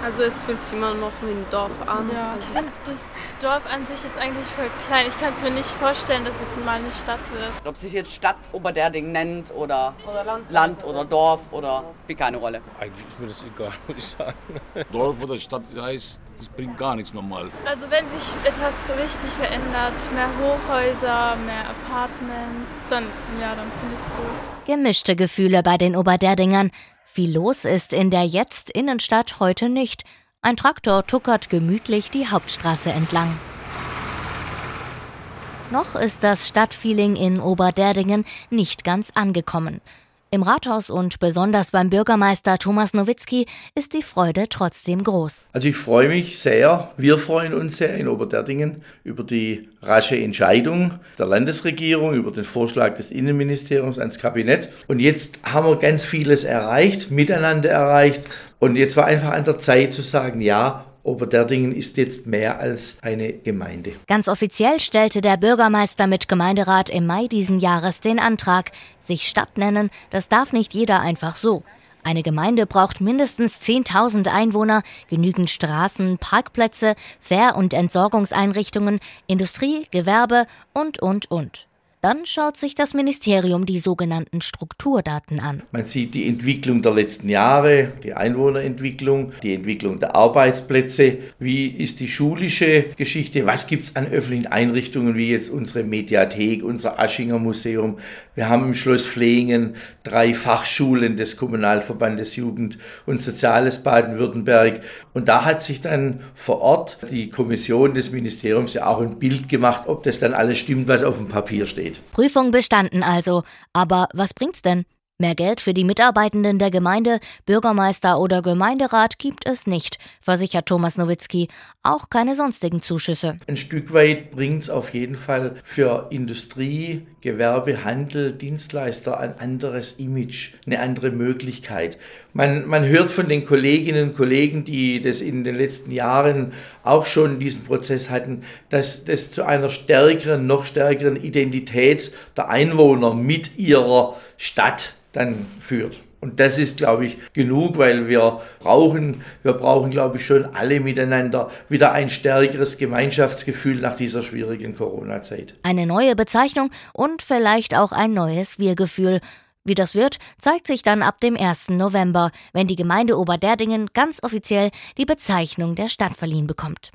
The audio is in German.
Also es fühlt sich immer noch wie ein Dorf an. Ja, ich finde, das Dorf an sich ist eigentlich voll klein. Ich kann es mir nicht vorstellen, dass es mal eine Stadt wird. Ob sich jetzt Stadt Oberderding nennt oder Land oder Dorf oder spielt keine Rolle. Eigentlich ist mir das egal, muss ich sagen. Dorf oder Stadt heißt, das bringt gar nichts normal. Also wenn sich etwas so richtig verändert, mehr Hochhäuser, mehr Apartments, dann finde ich es gut. Gemischte Gefühle bei den Oberderdingern. Viel los ist in der jetzt Innenstadt heute nicht. Ein Traktor tuckert gemütlich die Hauptstraße entlang. Noch ist das Stadtfeeling in Oberderdingen nicht ganz angekommen. Im Rathaus und besonders beim Bürgermeister Thomas Nowitzki ist die Freude trotzdem groß. Also ich freue mich sehr, wir freuen uns sehr in Oberderdingen über die rasche Entscheidung der Landesregierung, über den Vorschlag des Innenministeriums ans Kabinett. Und jetzt haben wir ganz vieles erreicht, miteinander erreicht. Und jetzt war einfach an der Zeit zu sagen, ja, Oberderdingen ist jetzt mehr als eine Gemeinde. Ganz offiziell stellte der Bürgermeister mit Gemeinderat im Mai diesen Jahres den Antrag. Sich Stadt nennen, das darf nicht jeder einfach so. Eine Gemeinde braucht mindestens 10.000 Einwohner, genügend Straßen, Parkplätze, Fähr- und Entsorgungseinrichtungen, Industrie, Gewerbe und. Dann schaut sich das Ministerium die sogenannten Strukturdaten an. Man sieht die Entwicklung der letzten Jahre, die Einwohnerentwicklung, die Entwicklung der Arbeitsplätze. Wie ist die schulische Geschichte? Was gibt es an öffentlichen Einrichtungen, wie jetzt unsere Mediathek, unser Aschinger Museum? Wir haben im Schloss Fleingen 3 Fachschulen des Kommunalverbandes Jugend und Soziales Baden-Württemberg. Und da hat sich dann vor Ort die Kommission des Ministeriums ja auch ein Bild gemacht, ob das dann alles stimmt, was auf dem Papier steht. Prüfung bestanden also. Aber was bringt's denn? Mehr Geld für die Mitarbeitenden der Gemeinde, Bürgermeister oder Gemeinderat gibt es nicht, versichert Thomas Nowitzki. Auch keine sonstigen Zuschüsse. Ein Stück weit bringt es auf jeden Fall für Industrie, Gewerbe, Handel, Dienstleister ein anderes Image, eine andere Möglichkeit. Man hört von den Kolleginnen und Kollegen, die das in den letzten Jahren auch schon diesen Prozess hatten, dass das zu einer noch stärkeren Identität der Einwohner mit ihrer Stadt dann führt. Und das ist, glaube ich, genug, weil wir brauchen, glaube ich, schon alle miteinander wieder ein stärkeres Gemeinschaftsgefühl nach dieser schwierigen Corona-Zeit. Eine neue Bezeichnung und vielleicht auch ein neues Wir-Gefühl. Wie das wird, zeigt sich dann ab dem 1. November, wenn die Gemeinde Oberderdingen ganz offiziell die Bezeichnung der Stadt verliehen bekommt.